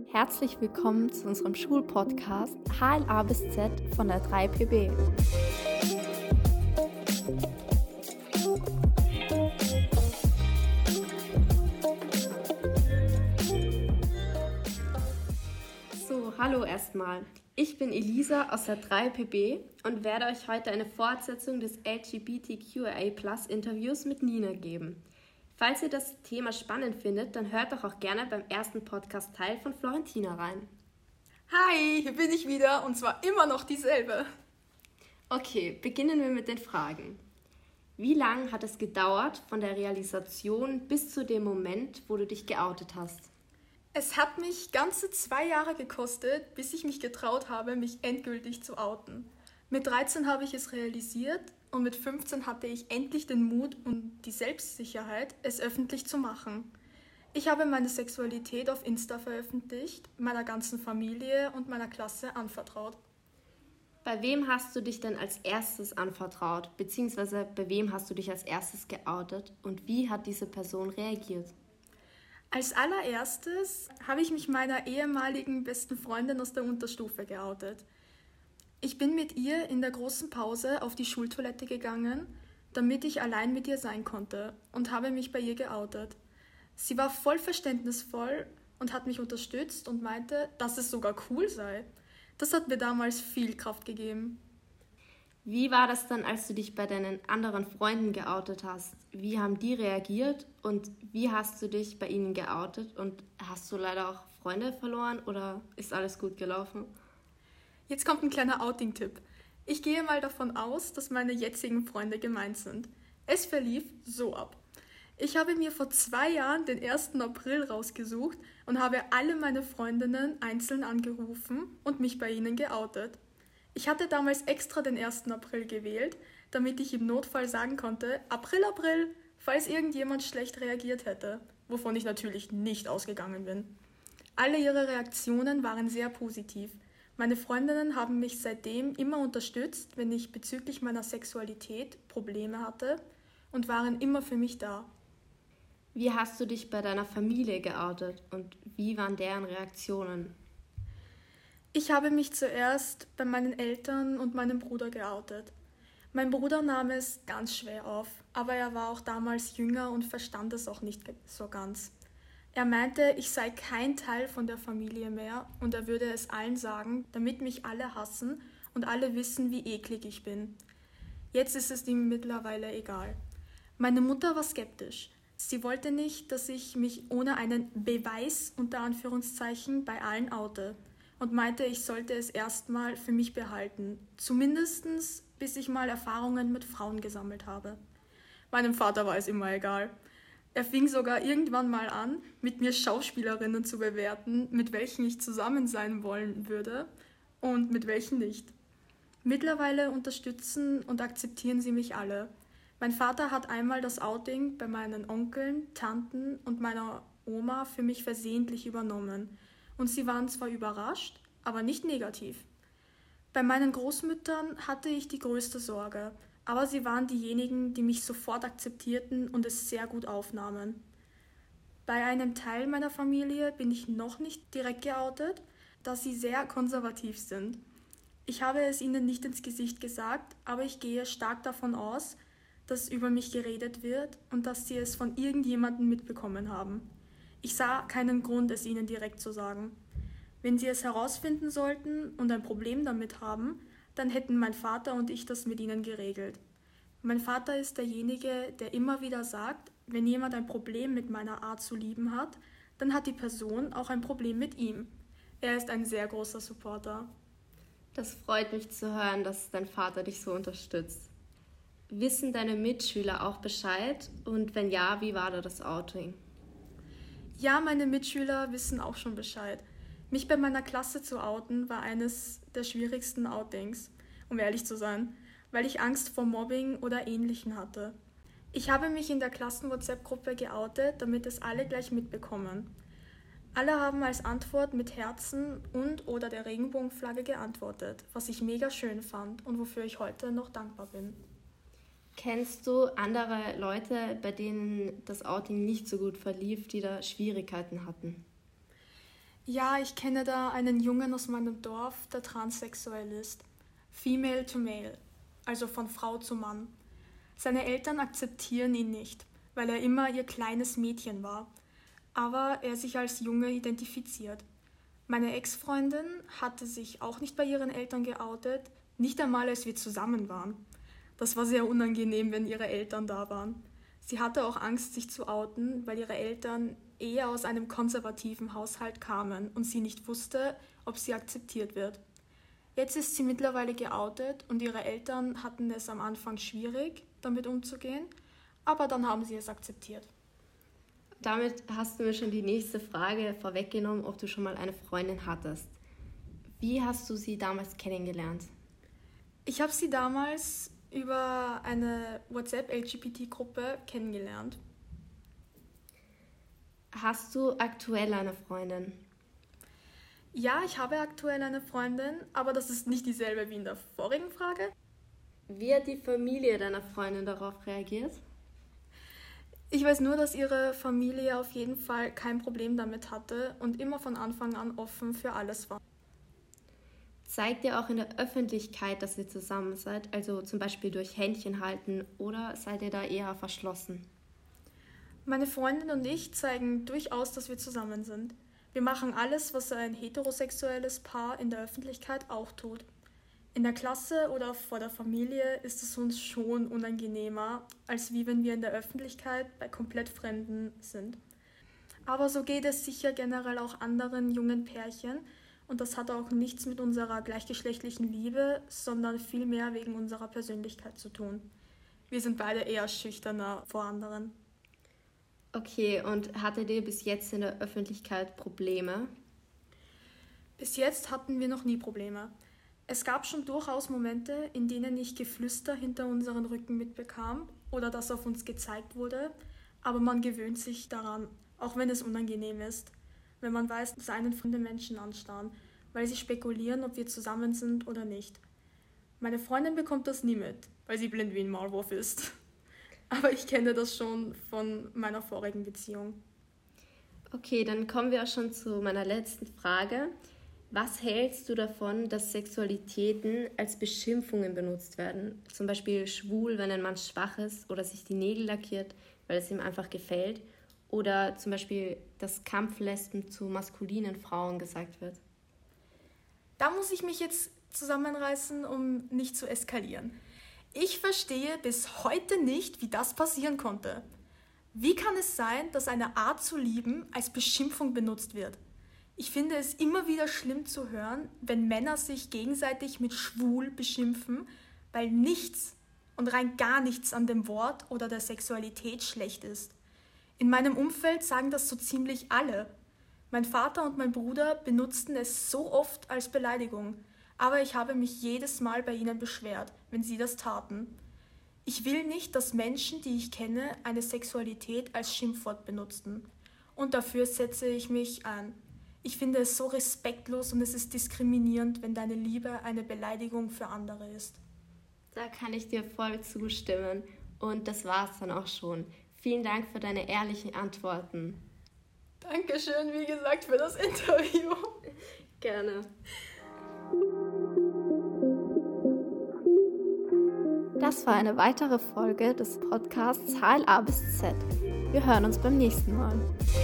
Herzlich willkommen zu unserem Schulpodcast HLA bis Z von der 3PB. Hallo erstmal. Ich bin Elisa aus der 3PB und werde euch heute eine Fortsetzung des LGBTQIA+ Interviews mit Nina geben. Falls ihr das Thema spannend findet, dann hört doch auch gerne beim ersten Podcast-Teil von Florentina rein. Hi, hier bin ich wieder und zwar immer noch dieselbe. Okay, beginnen wir mit den Fragen. Wie lange hat es gedauert von der Realisation bis zu dem Moment, wo du dich geoutet hast? Es hat mich ganze 2 Jahre gekostet, bis ich mich getraut habe, mich endgültig zu outen. Mit 13 habe ich es realisiert und mit 15 hatte ich endlich den Mut und die Selbstsicherheit, es öffentlich zu machen. Ich habe meine Sexualität auf Insta veröffentlicht, meiner ganzen Familie und meiner Klasse anvertraut. Bei wem hast du dich denn als erstes anvertraut, beziehungsweise bei wem hast du dich als erstes geoutet und wie hat diese Person reagiert? Als allererstes habe ich mich meiner ehemaligen besten Freundin aus der Unterstufe geoutet. Ich bin mit ihr in der großen Pause auf die Schultoilette gegangen, damit ich allein mit ihr sein konnte und habe mich bei ihr geoutet. Sie war voll verständnisvoll und hat mich unterstützt und meinte, dass es sogar cool sei. Das hat mir damals viel Kraft gegeben. Wie war das dann, als du dich bei deinen anderen Freunden geoutet hast? Wie haben die reagiert und wie hast du dich bei ihnen geoutet? Und hast du leider auch Freunde verloren oder ist alles gut gelaufen? Jetzt kommt ein kleiner Outing-Tipp. Ich gehe mal davon aus, dass meine jetzigen Freunde gemeint sind. Es verlief so ab. Ich habe mir vor 2 Jahren den 1. April rausgesucht und habe alle meine Freundinnen einzeln angerufen und mich bei ihnen geoutet. Ich hatte damals extra den 1. April gewählt, damit ich im Notfall sagen konnte, April, April, falls irgendjemand schlecht reagiert hätte, wovon ich natürlich nicht ausgegangen bin. Alle ihre Reaktionen waren sehr positiv. Meine Freundinnen haben mich seitdem immer unterstützt, wenn ich bezüglich meiner Sexualität Probleme hatte und waren immer für mich da. Wie hast du dich bei deiner Familie geoutet und wie waren deren Reaktionen? Ich habe mich zuerst bei meinen Eltern und meinem Bruder geoutet. Mein Bruder nahm es ganz schwer auf, aber er war auch damals jünger und verstand es auch nicht so ganz. Er meinte, ich sei kein Teil von der Familie mehr und er würde es allen sagen, damit mich alle hassen und alle wissen, wie eklig ich bin. Jetzt ist es ihm mittlerweile egal. Meine Mutter war skeptisch. Sie wollte nicht, dass ich mich ohne einen Beweis unter Anführungszeichen bei allen oute und meinte, ich sollte es erstmal für mich behalten, zumindest bis ich mal Erfahrungen mit Frauen gesammelt habe. Meinem Vater war es immer egal. Er fing sogar irgendwann mal an, mit mir Schauspielerinnen zu bewerten, mit welchen ich zusammen sein wollen würde und mit welchen nicht. Mittlerweile unterstützen und akzeptieren sie mich alle. Mein Vater hat einmal das Outing bei meinen Onkeln, Tanten und meiner Oma für mich versehentlich übernommen. Und sie waren zwar überrascht, aber nicht negativ. Bei meinen Großmüttern hatte ich die größte Sorge, aber sie waren diejenigen, die mich sofort akzeptierten und es sehr gut aufnahmen. Bei einem Teil meiner Familie bin ich noch nicht direkt geoutet, da sie sehr konservativ sind. Ich habe es ihnen nicht ins Gesicht gesagt, aber ich gehe stark davon aus, dass über mich geredet wird und dass sie es von irgendjemandem mitbekommen haben. Ich sah keinen Grund, es ihnen direkt zu sagen. Wenn sie es herausfinden sollten und ein Problem damit haben, dann hätten mein Vater und ich das mit ihnen geregelt. Mein Vater ist derjenige, der immer wieder sagt, wenn jemand ein Problem mit meiner Art zu lieben hat, dann hat die Person auch ein Problem mit ihm. Er ist ein sehr großer Supporter. Das freut mich zu hören, dass dein Vater dich so unterstützt. Wissen deine Mitschüler auch Bescheid? Und wenn ja, wie war da das Outing? Ja, meine Mitschüler wissen auch schon Bescheid. Mich bei meiner Klasse zu outen, war eines der schwierigsten Outings, um ehrlich zu sein, weil ich Angst vor Mobbing oder Ähnlichem hatte. Ich habe mich in der Klassen-WhatsApp-Gruppe geoutet, damit es alle gleich mitbekommen. Alle haben als Antwort mit Herzen und oder der Regenbogenflagge geantwortet, was ich mega schön fand und wofür ich heute noch dankbar bin. Kennst du andere Leute, bei denen das Outing nicht so gut verlief, die da Schwierigkeiten hatten? Ja, ich kenne da einen Jungen aus meinem Dorf, der transsexuell ist. Female to male, also von Frau zu Mann. Seine Eltern akzeptieren ihn nicht, weil er immer ihr kleines Mädchen war, aber er sich als Junge identifiziert. Meine Ex-Freundin hatte sich auch nicht bei ihren Eltern geoutet, nicht einmal als wir zusammen waren. Das war sehr unangenehm, wenn ihre Eltern da waren. Sie hatte auch Angst, sich zu outen, weil ihre Eltern eher aus einem konservativen Haushalt kamen und sie nicht wusste, ob sie akzeptiert wird. Jetzt ist sie mittlerweile geoutet und ihre Eltern hatten es am Anfang schwierig, damit umzugehen, aber dann haben sie es akzeptiert. Damit hast du mir schon die nächste Frage vorweggenommen, ob du schon mal eine Freundin hattest. Wie hast du sie damals kennengelernt? Ich habe sie damals über eine WhatsApp-LGBT-Gruppe kennengelernt. Hast du aktuell eine Freundin? Ja, ich habe aktuell eine Freundin, aber das ist nicht dieselbe wie in der vorigen Frage. Wie hat die Familie deiner Freundin darauf reagiert? Ich weiß nur, dass ihre Familie auf jeden Fall kein Problem damit hatte und immer von Anfang an offen für alles war. Zeigt ihr auch in der Öffentlichkeit, dass ihr zusammen seid, also zum Beispiel durch Händchen halten, oder seid ihr da eher verschlossen? Meine Freundin und ich zeigen durchaus, dass wir zusammen sind. Wir machen alles, was ein heterosexuelles Paar in der Öffentlichkeit auch tut. In der Klasse oder vor der Familie ist es uns schon unangenehmer, als wie wenn wir in der Öffentlichkeit bei komplett Fremden sind. Aber so geht es sicher generell auch anderen jungen Pärchen und das hat auch nichts mit unserer gleichgeschlechtlichen Liebe, sondern vielmehr wegen unserer Persönlichkeit zu tun. Wir sind beide eher schüchterner vor anderen. Okay, und hattet ihr bis jetzt in der Öffentlichkeit Probleme? Bis jetzt hatten wir noch nie Probleme. Es gab schon durchaus Momente, in denen ich Geflüster hinter unseren Rücken mitbekam oder das auf uns gezeigt wurde, aber man gewöhnt sich daran, auch wenn es unangenehm ist, wenn man weiß, dass einen fremde Menschen anstarren, weil sie spekulieren, ob wir zusammen sind oder nicht. Meine Freundin bekommt das nie mit, weil sie blind wie ein Maulwurf ist. Aber ich kenne das schon von meiner vorigen Beziehung. Okay, dann kommen wir auch schon zu meiner letzten Frage. Was hältst du davon, dass Sexualitäten als Beschimpfungen benutzt werden? Zum Beispiel schwul, wenn ein Mann schwach ist oder sich die Nägel lackiert, weil es ihm einfach gefällt. Oder zum Beispiel, dass Kampflesben zu maskulinen Frauen gesagt wird. Da muss ich mich jetzt zusammenreißen, um nicht zu eskalieren. Ich verstehe bis heute nicht, wie das passieren konnte. Wie kann es sein, dass eine Art zu lieben als Beschimpfung benutzt wird? Ich finde es immer wieder schlimm zu hören, wenn Männer sich gegenseitig mit schwul beschimpfen, weil nichts und rein gar nichts an dem Wort oder der Sexualität schlecht ist. In meinem Umfeld sagen das so ziemlich alle. Mein Vater und mein Bruder benutzten es so oft als Beleidigung, aber ich habe mich jedes Mal bei ihnen beschwert, wenn sie das taten. Ich will nicht, dass Menschen, die ich kenne, eine Sexualität als Schimpfwort benutzten. Und dafür setze ich mich ein. Ich finde es so respektlos und es ist diskriminierend, wenn deine Liebe eine Beleidigung für andere ist. Da kann ich dir voll zustimmen. Und das war's dann auch schon. Vielen Dank für deine ehrlichen Antworten. Dankeschön, wie gesagt, für das Interview. Gerne. Das war eine weitere Folge des Podcasts HLA bis Z. Wir hören uns beim nächsten Mal.